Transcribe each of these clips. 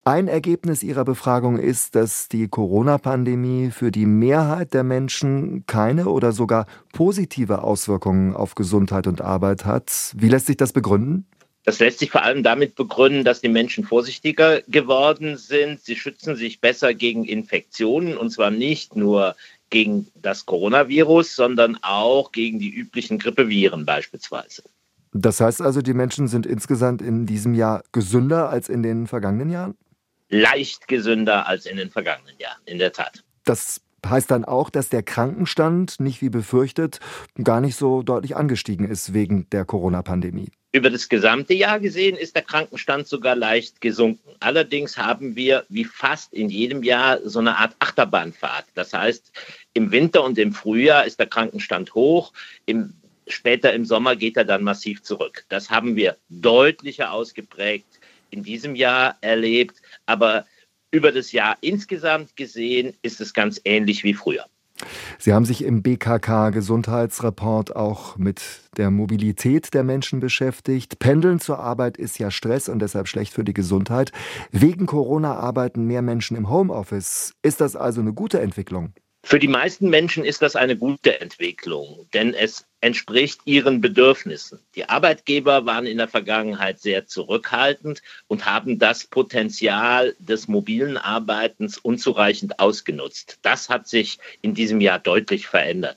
Ein Ergebnis Ihrer Befragung ist, dass die Corona-Pandemie für die Mehrheit der Menschen keine oder sogar positive Auswirkungen auf Gesundheit und Arbeit hat. Wie lässt sich das begründen? Das lässt sich vor allem damit begründen, dass die Menschen vorsichtiger geworden sind. Sie schützen sich besser gegen Infektionen, und zwar nicht nur gegen das Coronavirus, sondern auch gegen die üblichen Grippeviren beispielsweise. Das heißt also, die Menschen sind insgesamt in diesem Jahr gesünder als in den vergangenen Jahren? Leicht gesünder als in den vergangenen Jahren, in der Tat. Das heißt dann auch, dass der Krankenstand nicht wie befürchtet gar nicht so deutlich angestiegen ist wegen der Corona-Pandemie. Über das gesamte Jahr gesehen ist der Krankenstand sogar leicht gesunken. Allerdings haben wir, wie fast in jedem Jahr, so eine Art Achterbahnfahrt. Das heißt, im Winter und im Frühjahr ist der Krankenstand hoch, später im Sommer geht er dann massiv zurück. Das haben wir deutlicher ausgeprägt in diesem Jahr erlebt, aber über das Jahr insgesamt gesehen ist es ganz ähnlich wie früher. Sie haben sich im BKK-Gesundheitsreport auch mit der Mobilität der Menschen beschäftigt. Pendeln zur Arbeit ist ja Stress und deshalb schlecht für die Gesundheit. Wegen Corona arbeiten mehr Menschen im Homeoffice. Ist das also eine gute Entwicklung? Für die meisten Menschen ist das eine gute Entwicklung, denn es entspricht ihren Bedürfnissen. Die Arbeitgeber waren in der Vergangenheit sehr zurückhaltend und haben das Potenzial des mobilen Arbeitens unzureichend ausgenutzt. Das hat sich in diesem Jahr deutlich verändert.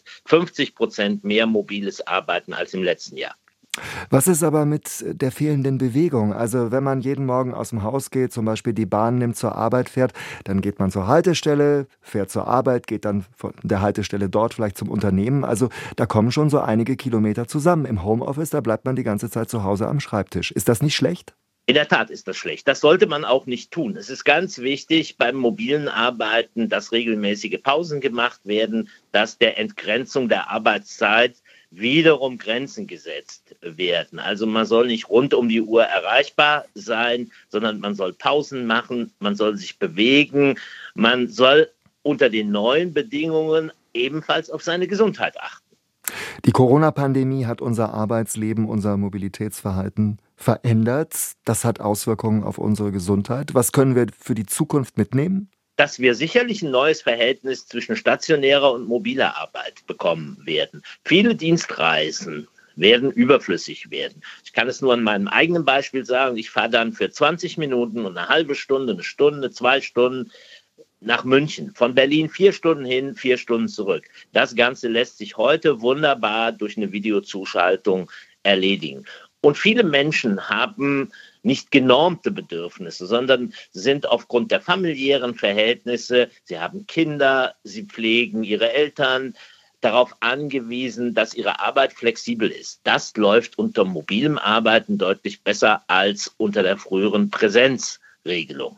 50% mehr mobiles Arbeiten als im letzten Jahr. Was ist aber mit der fehlenden Bewegung? Also wenn man jeden Morgen aus dem Haus geht, zum Beispiel die Bahn nimmt, zur Arbeit fährt, dann geht man zur Haltestelle, fährt zur Arbeit, geht dann von der Haltestelle dort vielleicht zum Unternehmen. Also da kommen schon so einige Kilometer zusammen. Im Homeoffice, da bleibt man die ganze Zeit zu Hause am Schreibtisch. Ist das nicht schlecht? In der Tat ist das schlecht. Das sollte man auch nicht tun. Es ist ganz wichtig beim mobilen Arbeiten, dass regelmäßige Pausen gemacht werden, dass der Entgrenzung der Arbeitszeit wiederum Grenzen gesetzt werden. Also man soll nicht rund um die Uhr erreichbar sein, sondern man soll Pausen machen, man soll sich bewegen, man soll unter den neuen Bedingungen ebenfalls auf seine Gesundheit achten. Die Corona-Pandemie hat unser Arbeitsleben, unser Mobilitätsverhalten verändert. Das hat Auswirkungen auf unsere Gesundheit. Was können wir für die Zukunft mitnehmen? Dass wir sicherlich ein neues Verhältnis zwischen stationärer und mobiler Arbeit bekommen werden. Viele Dienstreisen werden überflüssig werden. Ich kann es nur an meinem eigenen Beispiel sagen. Ich fahre dann für 20 Minuten und eine halbe Stunde, eine Stunde, 2 Stunden nach München. Von Berlin 4 Stunden hin, 4 Stunden zurück. Das Ganze lässt sich heute wunderbar durch eine Videozuschaltung erledigen. Und viele Menschen haben nicht genormte Bedürfnisse, sondern sind aufgrund der familiären Verhältnisse, sie haben Kinder, sie pflegen ihre Eltern, darauf angewiesen, dass ihre Arbeit flexibel ist. Das läuft unter mobilem Arbeiten deutlich besser als unter der früheren Präsenzregelung.